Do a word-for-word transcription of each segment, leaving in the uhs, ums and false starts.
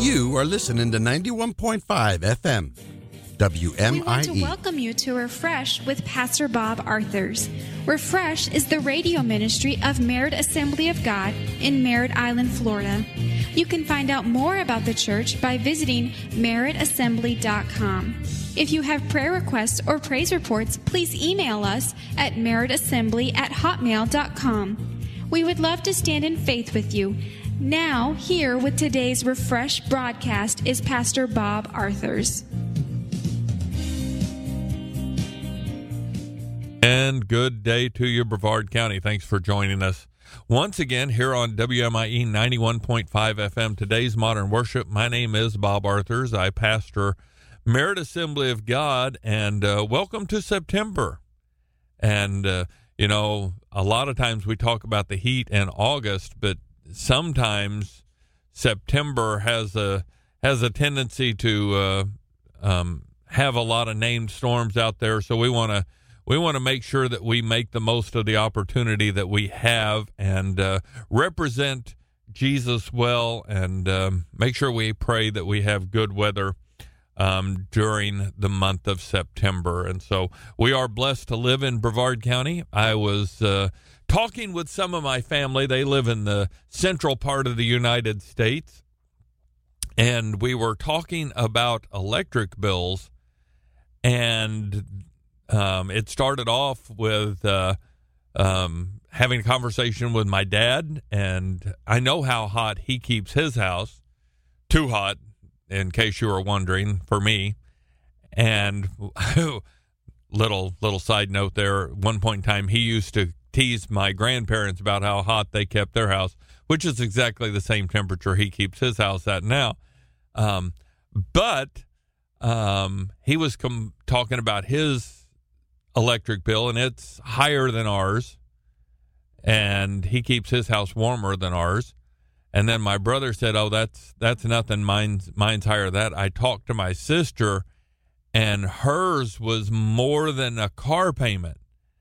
You are listening to ninety-one point five F M, W M I E. We want to welcome you to Refresh with Pastor Bob Arthurs. Refresh is the radio ministry of Merritt Assembly of God in Merritt Island, Florida. You can find out more about the church by visiting merritt assembly dot com. If you have prayer requests or praise reports, please email us at merrittassembly at hotmail dot com. We would love to stand in faith with you. Now, here with today's Refresh broadcast is Pastor Bob Arthurs. And good day to you, Brevard County. Thanks for joining us once again here on W M I E ninety-one point five F M, Today's Modern Worship. My name is Bob Arthurs. I pastor Merritt Assembly of God, and uh, welcome to September. And, uh, you know, a lot of times we talk about the heat in August, but sometimes September has a has a tendency to uh, um, have a lot of named storms out there. So we want to we want to make sure that we make the most of the opportunity that we have and uh, represent Jesus well, and um, make sure we pray that we have good weather um, during the month of September. And so we are blessed to live in Brevard County. I was uh, talking with some of my family. They live in the central part of the United States, and we were talking about electric bills, and um, it started off with uh, um, having a conversation with my dad, and I know how hot he keeps his house, too hot, in case you were wondering, for me. And little little side note there, at one point in time, he used to tease my grandparents about how hot they kept their house, which is exactly the same temperature he keeps his house at now. Um, but um, he was com- talking about his electric bill, and it's higher than ours, and he keeps his house warmer than ours. And then my brother said, oh, that's that's nothing. Mine's, mine's higher than that. I talked to my sister, and hers was more than a car payment.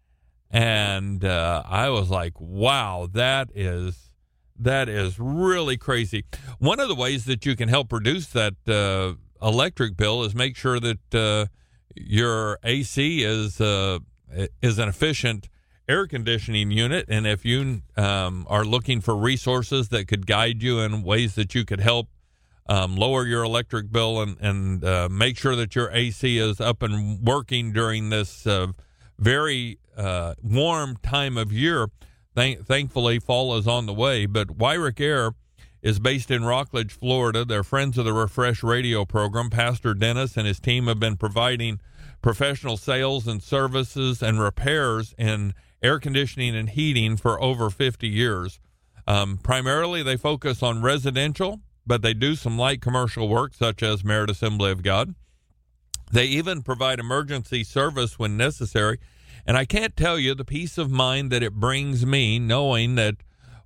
And uh, I was like, wow, that is that is really crazy. One of the ways that you can help reduce that uh, electric bill is make sure that uh, your A C is uh, is an efficient air conditioning unit. And if you um, are looking for resources that could guide you in ways that you could help um, lower your electric bill and, and uh, make sure that your A C is up and working during this uh, very uh, warm time of year. Thank- thankfully, fall is on the way. But Wyrick Air is based in Rockledge, Florida. They're friends of the Refresh radio program. Pastor Dennis and his team have been providing professional sales and services and repairs in air conditioning and heating for over fifty years. Um, primarily, they focus on residential, but they do some light commercial work, such as Merritt Assembly of God. They even provide emergency service when necessary. And I can't tell you the peace of mind that it brings me knowing that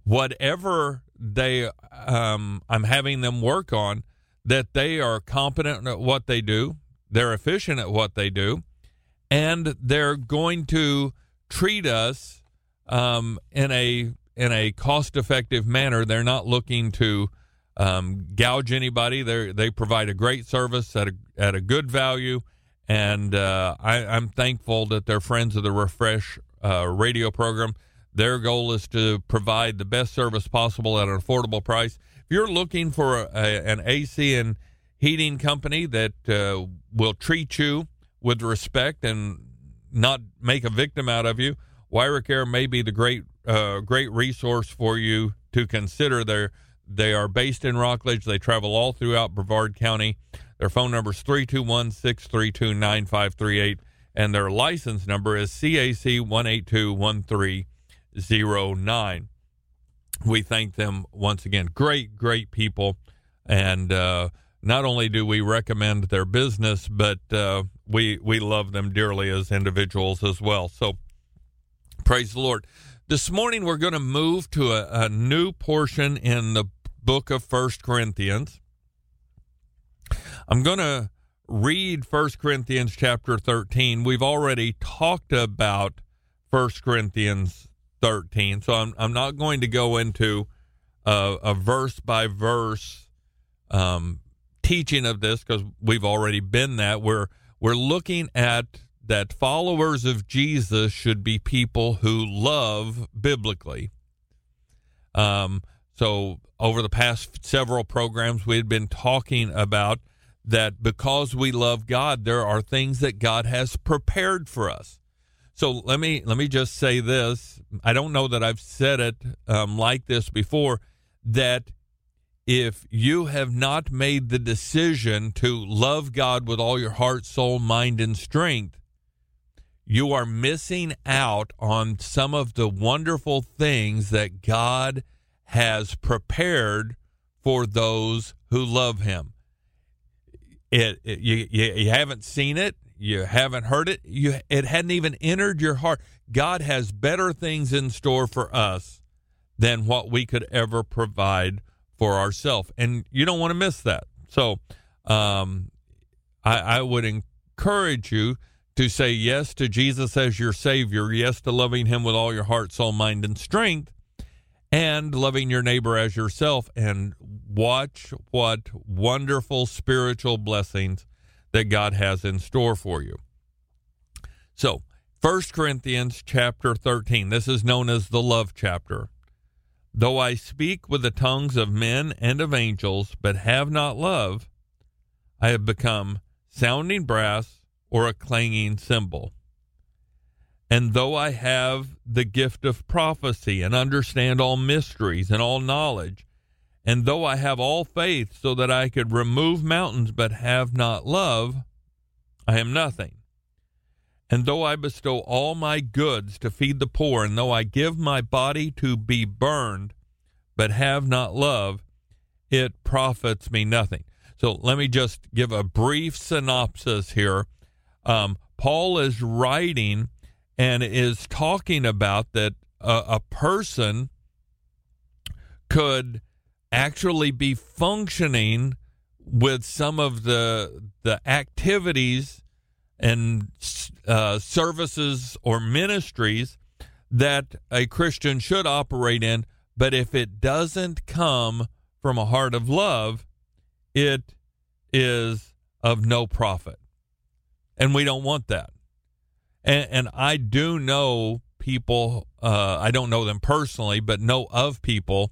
whatever they um, I'm having them work on, that they are competent at what they do, they're efficient at what they do, and they're going to treat us um, in a in a cost-effective manner. They're not looking to um, gouge anybody. They they provide a great service at a at a good value, and uh, I, I'm thankful that they're friends of the Refresh uh, radio program. Their goal is to provide the best service possible at an affordable price. If you're looking for a, a, an A C and heating company that uh, will treat you with respect and not make a victim out of you, Wyrick Air may be the great uh, great resource for you to consider. They're, they are based in Rockledge. They travel all throughout Brevard County. Their phone number is three two one, six three two, nine five three eight, and their license number is C A C one eight two one three zero nine. We thank them once again. Great, great people, and uh, not only do we recommend their business, but uh, we we love them dearly as individuals as well. So praise the Lord. This morning we're going to move to a, a new portion in the book of First Corinthians. I'm going to read First Corinthians chapter thirteen. We've already talked about First Corinthians thirteen, so I'm I'm not going to go into a, a verse by verse um, teaching of this, because we've already been that, we're, we're looking at that followers of Jesus should be people who love biblically. Um, so over the past several programs, we had been talking about that because we love God, there are things that God has prepared for us. So let me let me just say this. I don't know that I've said it um, like this before, that if you have not made the decision to love God with all your heart, soul, mind, and strength, you are missing out on some of the wonderful things that God has prepared for those who love him. It, it you, you you haven't seen it, you haven't heard it, you it hadn't even entered your heart. God has better things in store for us than what we could ever provide for ourselves, and you don't want to miss that. So um, I, I would encourage you to say yes to Jesus as your Savior, yes to loving him with all your heart, soul, mind, and strength, and loving your neighbor as yourself, and watch what wonderful spiritual blessings that God has in store for you. So, First Corinthians chapter thirteen, this is known as the love chapter. Though I speak with the tongues of men and of angels, but have not love, I have become sounding brass or a clanging cymbal. And though I have the gift of prophecy and understand all mysteries and all knowledge, and though I have all faith so that I could remove mountains but have not love, I am nothing. And though I bestow all my goods to feed the poor, and though I give my body to be burned but have not love, it profits me nothing. So let me just give a brief synopsis here. Um, Paul is writing and is talking about that uh, a person could actually be functioning with some of the the activities and uh, services or ministries that a Christian should operate in, but if it doesn't come from a heart of love, it is of no profit. And we don't want that. And, and I do know people, uh, I don't know them personally, but know of people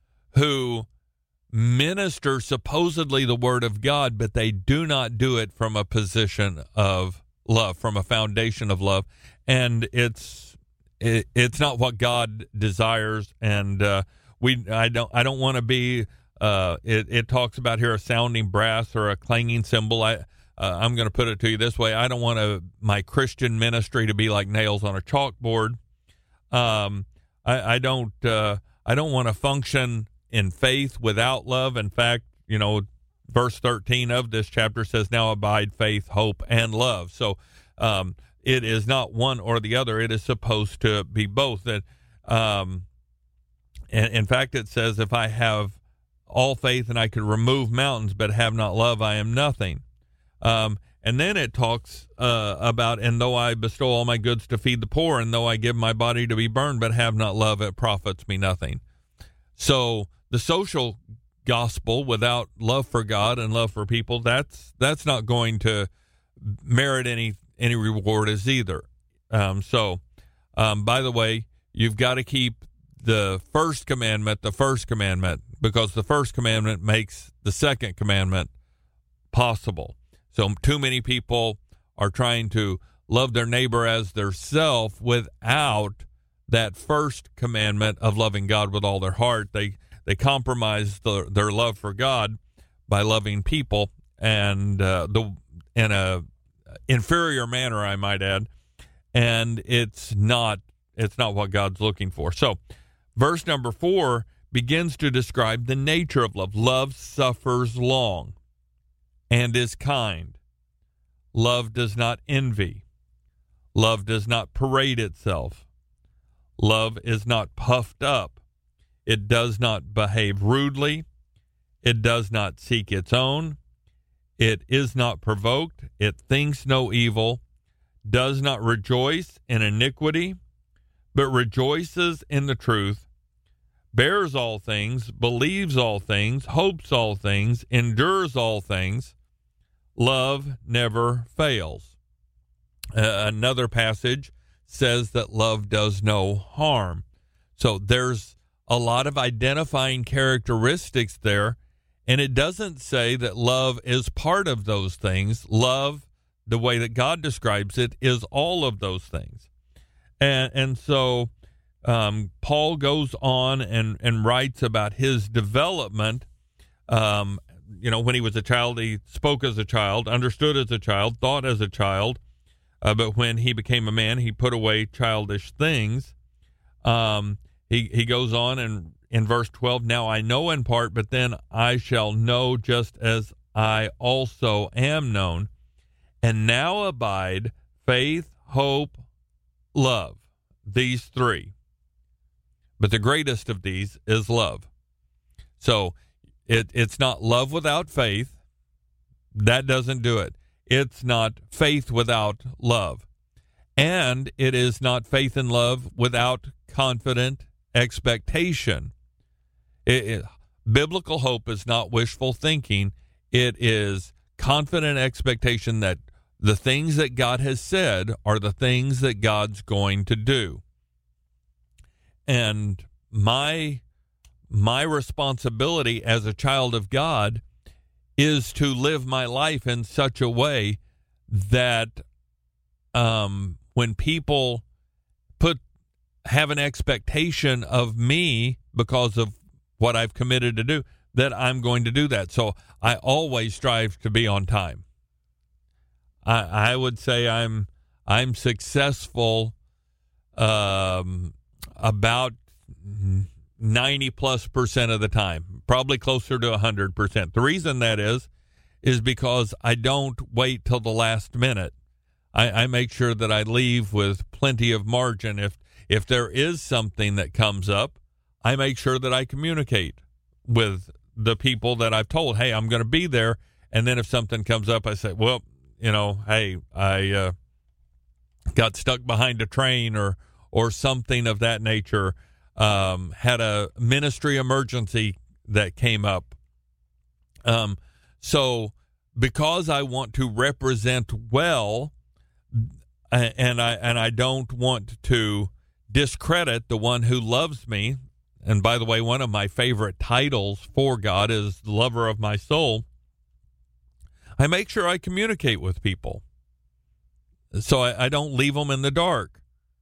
who minister supposedly the word of God, but they do not do it from a position of love, from a foundation of love. And it's it, it's not what God desires. And uh, we I don't I don't want to be. Uh, it, it talks about here a sounding brass or a clanging cymbal. I uh, I'm going to put it to you this way: I don't want to, my Christian ministry to be like nails on a chalkboard. Um, I, I don't uh, I don't want to function in faith without love. In fact, you know, verse thirteen of this chapter says, "Now abide faith, hope, and love." So um, it is not one or the other. It is supposed to be both. And um, and in fact, it says, "If I have all faith and I could remove mountains, but have not love, I am nothing." Um, and then it talks uh, about, "And though I bestow all my goods to feed the poor, and though I give my body to be burned, but have not love, it profits me nothing." So the social gospel without love for God and love for people, that's that's not going to merit any any reward as either. Um, so, um, by the way, you've got to keep the first commandment the first commandment, because the first commandment makes the second commandment possible. So too many people are trying to love their neighbor as their self without that first commandment of loving God with all their heart. They They compromise the, their love for God by loving people, and uh, the in a inferior manner, I might add. And it's not it's not what God's looking for. So, verse number four begins to describe the nature of love. Love suffers long and is kind. Love does not envy. Love does not parade itself. Love is not puffed up. It does not behave rudely. It does not seek its own. It is not provoked. It thinks no evil, does not rejoice in iniquity, but rejoices in the truth, bears all things, believes all things, hopes all things, endures all things. Love never fails. Uh, another passage says that love does no harm. So there's a lot of identifying characteristics there, and it doesn't say that love is part of those things. Love, the way that God describes it, is all of those things. And and so um, Paul goes on and, and writes about his development. Um, you know, when he was a child, he spoke as a child, understood as a child, thought as a child. Uh, but when he became a man, he put away childish things. Um, he, he goes on and in verse twelve, now I know in part, but then I shall know just as I also am known. And now abide faith, hope, love, these three. But the greatest of these is love. So it, it's not love without faith. That doesn't do it. It's not faith without love. And it is not faith and love without confident expectation. It, it, biblical hope is not wishful thinking. It is confident expectation that the things that God has said are the things that God's going to do. And my my responsibility as a child of God is to live my life in such a way that um, when people put have an expectation of me because of what I've committed to do, that I'm going to do that. So I always strive to be on time. I, I would say I'm I'm successful um, about ninety plus percent of the time, probably closer to one hundred percent. The reason that is, is because I don't wait till the last minute. I, I make sure that I leave with plenty of margin. If if there is something that comes up, I make sure that I communicate with the people that I've told, hey, I'm going to be there. And then if something comes up, I say, well, you know, hey, I uh, got stuck behind a train or or something of that nature. Um, had a ministry emergency that came up. Um, so because I want to represent well, and I and I don't want to discredit the one who loves me. And by the way, one of my favorite titles for God is lover of my soul. I make sure I communicate with people, so I, I don't leave them in the dark,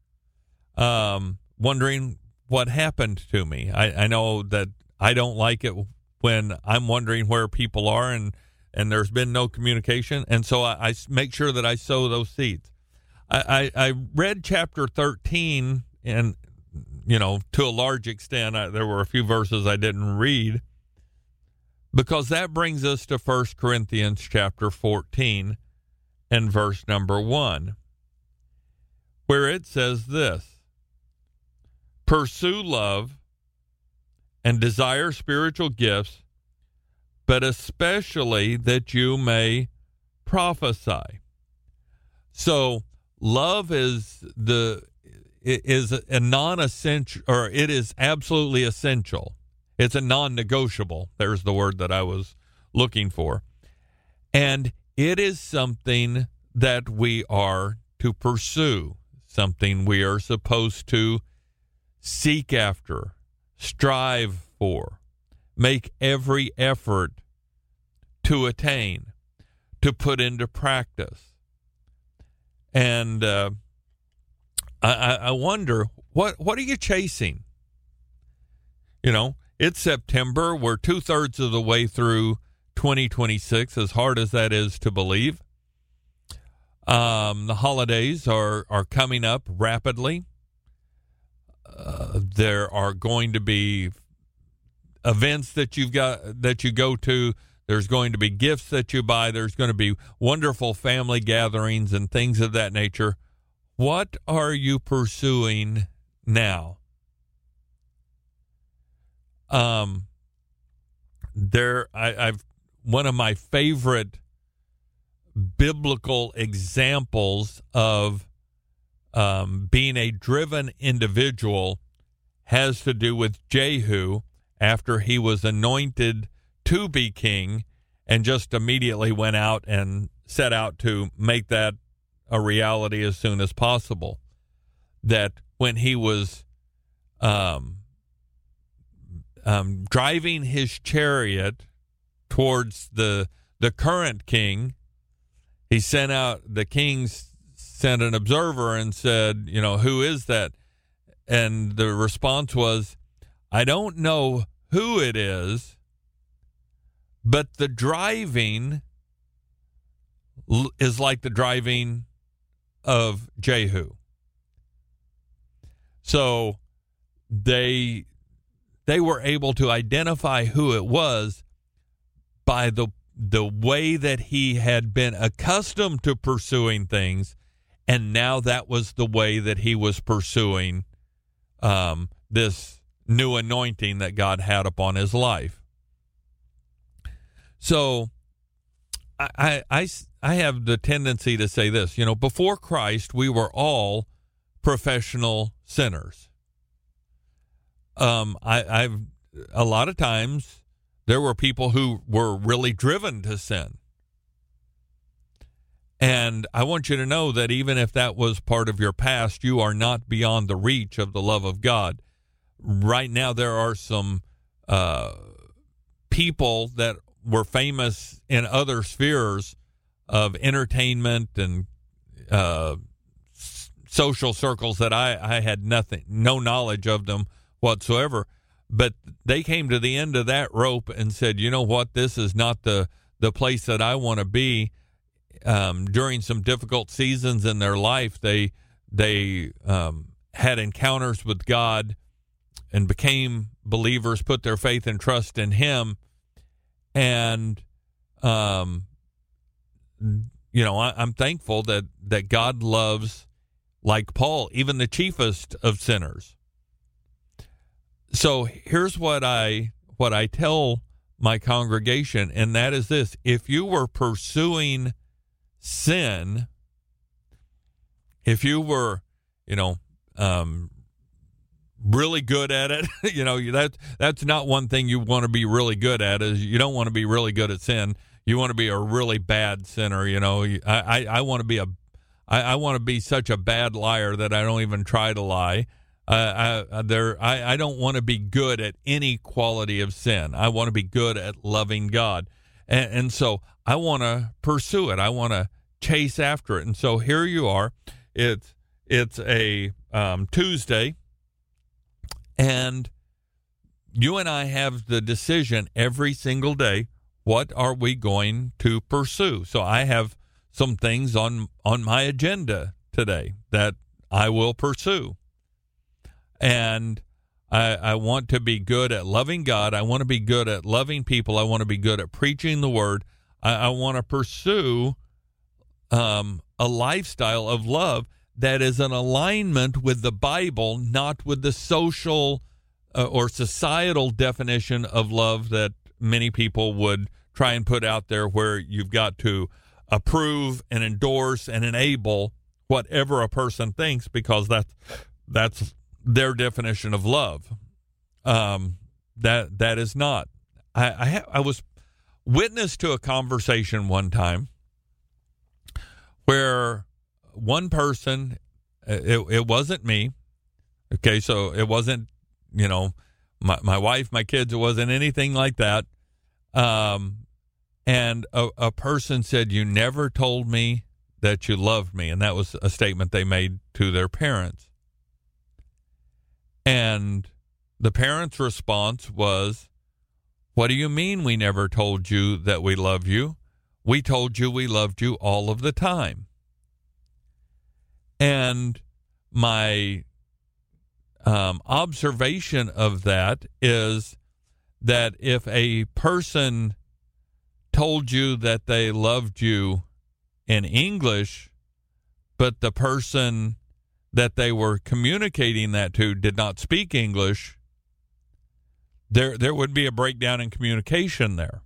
um, wondering what happened to me. I, I know that I don't like it when I'm wondering where people are and, and there's been no communication. And so I, I make sure that I sow those seeds. I, I, I read chapter thirteen, and, you know, to a large extent, I, there were a few verses I didn't read, because that brings us to First Corinthians chapter fourteen and verse number one, where it says this: pursue love and desire spiritual gifts, but especially that you may prophesy. So love is the is a non-essential, or it is absolutely essential. It's a non-negotiable. There's the word that I was looking for. And it is something that we are to pursue, something we are supposed to seek after, strive for, make every effort to attain, to put into practice. And uh, I, I wonder, what, what are you chasing? You know, it's September. We're two-thirds of the way through twenty twenty-six, as hard as that is to believe. Um, the holidays are, are coming up rapidly. Uh, there are going to be events that you've got that you go to. There's going to be gifts that you buy. There's going to be wonderful family gatherings and things of that nature. What are you pursuing now? Um, there, I, I've one of my favorite biblical examples of um, being a driven individual has to do with Jehu after he was anointed to be king and just immediately went out and set out to make that a reality as soon as possible. That when he was um, um, driving his chariot towards the the current king, he sent out, the king sent an observer and said, you know, who is that? And the response was, I don't know who it is, but the driving l- is like the driving of Jehu. So they they were able to identify who it was by the the way that he had been accustomed to pursuing things, and now that was the way that he was pursuing um, this new anointing that God had upon his life. So I, I, I have the tendency to say this, you know, before Christ, we were all professional sinners. Um, I, I've a lot of times there were people who were really driven to sin. And I want you to know that even if that was part of your past, you are not beyond the reach of the love of God. Right now, there are some uh, people that were famous in other spheres of entertainment and uh, s- social circles that I, I had nothing, no knowledge of them whatsoever. But they came to the end of that rope and said, you know what, this is not the, the place that I want to be. Um, during some difficult seasons in their life, they they um, had encounters with God and became believers, put their faith and trust in Him. And, um, you know, I, I'm thankful that, that God loves, like Paul, even the chiefest of sinners. So here's what I what I tell my congregation, and that is this: if you were pursuing sin, if you were, you know, um, really good at it, you know, that that's not one thing you want to be really good at. Is you don't want to be really good at sin. You want to be a really bad sinner. You know, I I, I want to be a I, I want to be such a bad liar that I don't even try to lie. Uh, I, there, I, I don't want to be good at any quality of sin. I want to be good at loving God. And, and so I want to pursue it. I want to chase after it. And so here you are. It's, it's a um, Tuesday, and you and I have the decision every single day. What are we going to pursue? So I have some things on, on my agenda today that I will pursue. And I, I want to be good at loving God. I want to be good at loving people. I want to be good at preaching the word. I, I want to pursue um, a lifestyle of love that is in alignment with the Bible, not with the social uh, or societal definition of love that many people would try and put out there, where you've got to approve and endorse and enable whatever a person thinks, because that's that's their definition of love. Um, that that is not. I I, ha- I was witness to a conversation one time where one person, it, it wasn't me. Okay, so it wasn't, you know, my my wife, my kids. It wasn't anything like that. Um, and a, a person said, "You never told me that you loved me," and that was a statement they made to their parents. And the parents' response was, "What do you mean we never told you that we love you? We told you we loved you all of the time." And my um, observation of that is that if a person told you that they loved you in English, but the person that they were communicating that to did not speak English, there there would be a breakdown in communication there.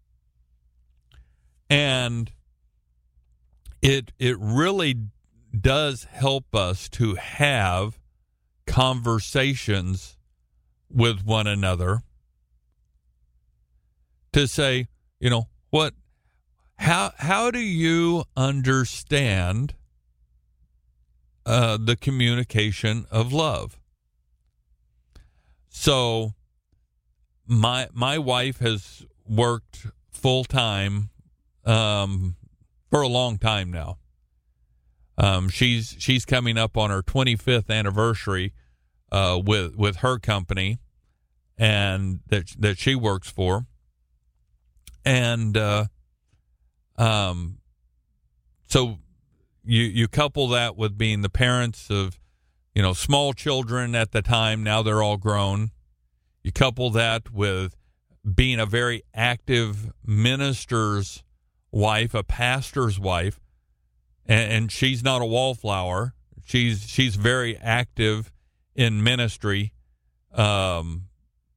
And it it really does help us to have conversations with one another to say, you know, what, how, how do you understand uh, the communication of love? So my, my wife has worked full time, um, for a long time now. Um, she's, she's coming up on her twenty-fifth anniversary, uh, with, with her company and that, that she works for. And, uh, um, so you, you couple that with being the parents of, you know, small children at the time. Now they're all grown. You couple that with being a very active minister's wife, a pastor's wife, and, and she's not a wallflower. She's, she's very active in ministry. Um,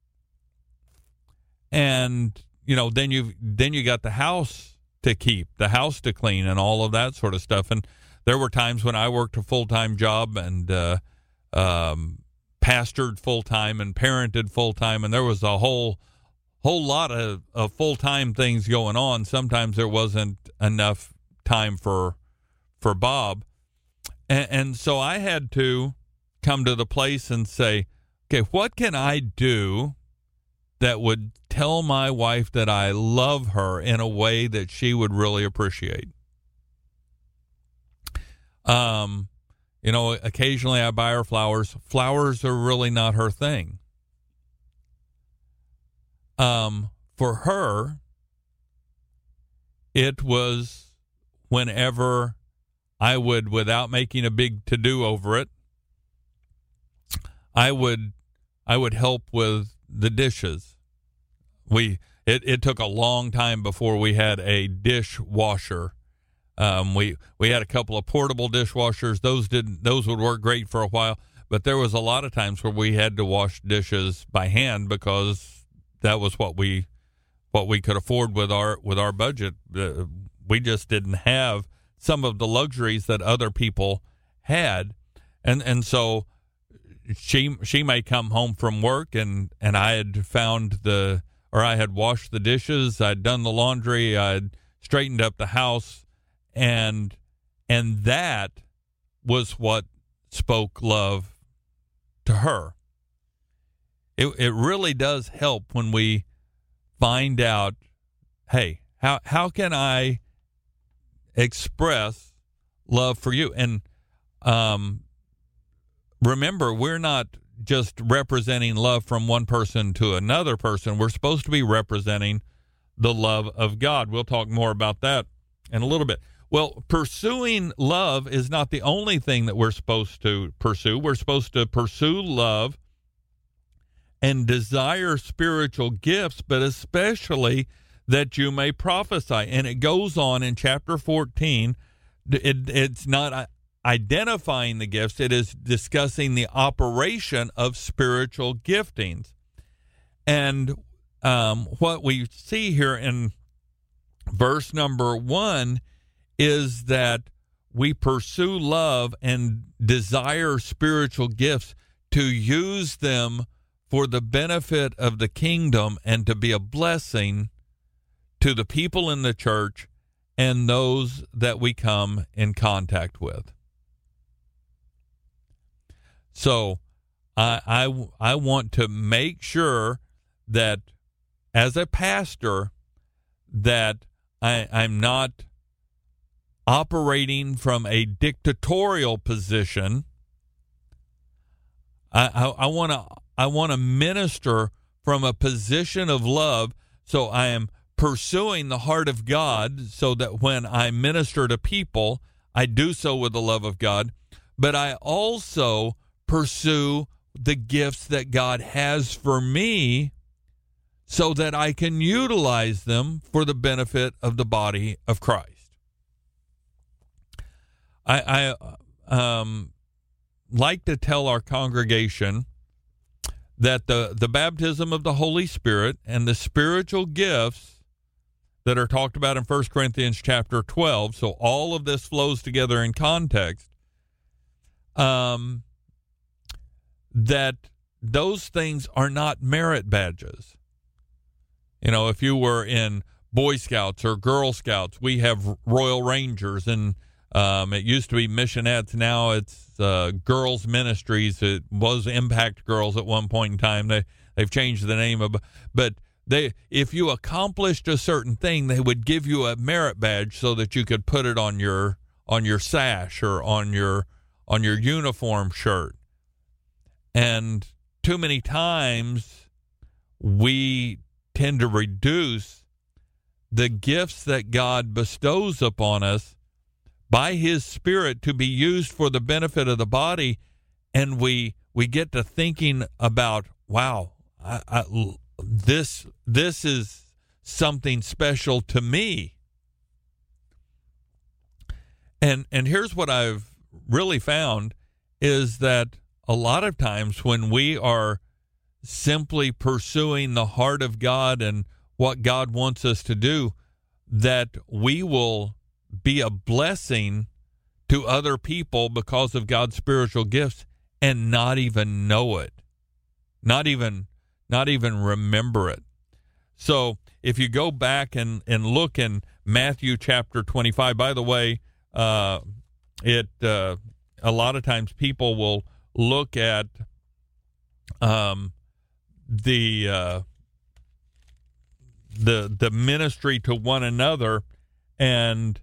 and, you know, then you then you got the house to keep, the house to clean, and all of that sort of stuff. And there were times when I worked a full-time job and uh, um, pastored full-time and parented full-time, and there was a whole whole lot of, of full-time things going on. Sometimes there wasn't enough time for for Bob. And, and so I had to come to the place and say, okay, what can I do that would tell my wife that I love her in a way that she would really appreciate? Um, you know, occasionally I buy her flowers. Flowers are really not her thing. Um, for her, it was whenever I would, without making a big to-do over it, I would, I would help with the dishes. We it, it took a long time before we had a dishwasher. Um, we we had a couple of portable dishwashers. Those didn't those would work great for a while, but there was a lot of times where we had to wash dishes by hand because that was what we what we could afford with our with our budget. Uh, we just didn't have some of the luxuries that other people had, and and so. She she may come home from work and, and I had found the or I had washed the dishes, I'd done the laundry, I'd straightened up the house, and and that was what spoke love to her. It it really does help when we find out, hey, how how can I express love for you? And um remember, we're not just representing love from one person to another person. We're supposed to be representing the love of God. We'll talk more about that in a little bit. Well, pursuing love is not the only thing that we're supposed to pursue. We're supposed to pursue love and desire spiritual gifts, but especially that you may prophesy. And it goes on in chapter fourteen. It, it's not identifying the gifts, it is discussing the operation of spiritual giftings. And um, what we see here in verse number one is that we pursue love and desire spiritual gifts to use them for the benefit of the kingdom and to be a blessing to the people in the church and those that we come in contact with. So I, I, I want to make sure that as a pastor that I, I'm not operating from a dictatorial position. I, I want to I want to minister from a position of love, so I am pursuing the heart of God so that when I minister to people, I do so with the love of God, but I also pursue the gifts that God has for me so that I can utilize them for the benefit of the body of Christ. I, I um, like to tell our congregation that the, the baptism of the Holy Spirit and the spiritual gifts that are talked about in First Corinthians chapter twelve, so all of this flows together in context, um, that those things are not merit badges. You know, if you were in Boy Scouts or Girl Scouts, we have Royal Rangers, and um, it used to be Missionettes. Now it's uh, Girls Ministries. It was Impact Girls at one point in time. They, they've changed the name of, but they, if you accomplished a certain thing, they would give you a merit badge so that you could put it on your on your sash or on your on your uniform shirt. And too many times we tend to reduce the gifts that God bestows upon us by his Spirit to be used for the benefit of the body, and we we get to thinking about, wow, I, I, this this is something special to me. And and here's what I've really found is that a lot of times when we are simply pursuing the heart of God and what God wants us to do, that we will be a blessing to other people because of God's spiritual gifts and not even know it, not even not even remember it. So if you go back and, and look in Matthew chapter twenty-five, by the way, uh, it uh, a lot of times people will look at um, the uh, the the ministry to one another and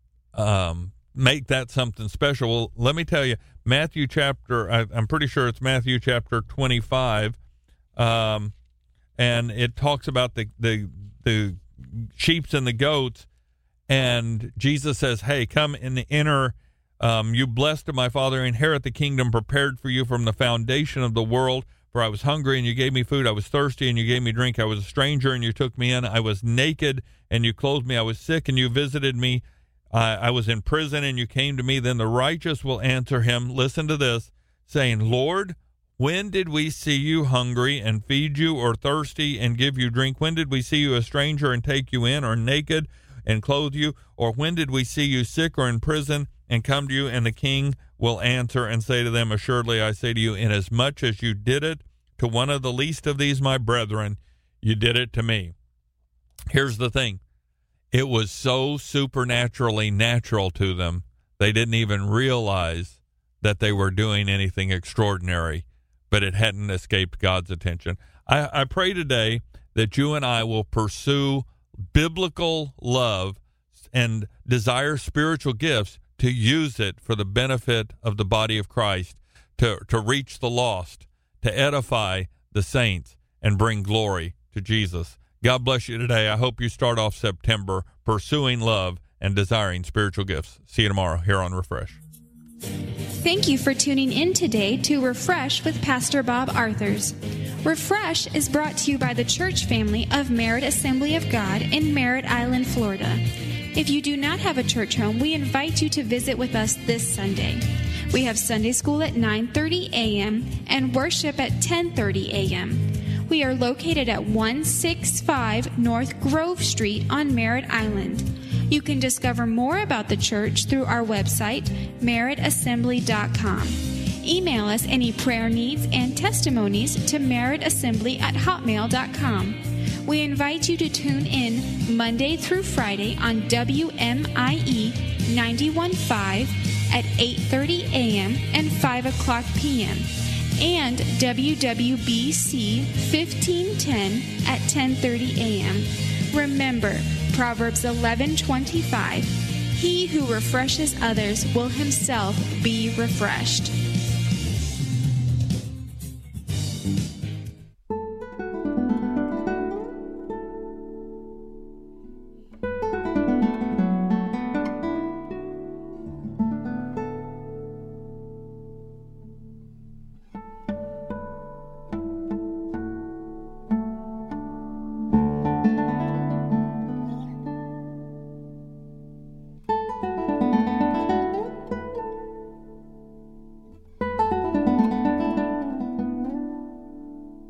um, make that something special. Well, let me tell you, Matthew chapter, I, I'm pretty sure it's Matthew chapter twenty-five, um, and it talks about the the the sheep and the goats, and Jesus says, "Hey, come in the inner." Um, you blessed of my Father, inherit the kingdom prepared for you from the foundation of the world. For I was hungry, and you gave me food. I was thirsty, and you gave me drink. I was a stranger, and you took me in. I was naked, and you clothed me. I was sick, and you visited me. I, I was in prison, and you came to me. Then the righteous will answer him, listen to this, saying, Lord, when did we see you hungry and feed you, or thirsty and give you drink? When did we see you a stranger and take you in, or naked and clothe you? Or when did we see you sick or in prison and come to you? And the king will answer and say to them, assuredly I say to you, inasmuch as you did it to one of the least of these my brethren, you did it to me. Here's the thing. It was so supernaturally natural to them, they didn't even realize that they were doing anything extraordinary, but it hadn't escaped God's attention. I, I pray today that you and I will pursue biblical love and desire spiritual gifts to use it for the benefit of the body of Christ, to, to reach the lost, to edify the saints, and bring glory to Jesus. God bless you today. I hope you start off September pursuing love and desiring spiritual gifts. See you tomorrow here on Refresh. Thank you for tuning in today to Refresh with Pastor Bob Arthurs. Refresh is brought to you by the church family of Merritt Assembly of God in Merritt Island, Florida. If you do not have a church home, we invite you to visit with us this Sunday. We have Sunday school at nine thirty a.m. and worship at ten thirty a.m. We are located at one sixty-five North Grove Street on Merritt Island. You can discover more about the church through our website, merritt assembly dot com. Email us any prayer needs and testimonies to merrittassembly at hotmail dot com. We invite you to tune in Monday through Friday on W M I E ninety-one point five at eight thirty a.m. and five o'clock p.m. and W W B C fifteen ten at ten thirty a.m. Remember, Proverbs eleven twenty-five, he who refreshes others will himself be refreshed.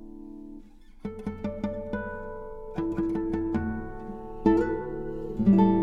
Thank you.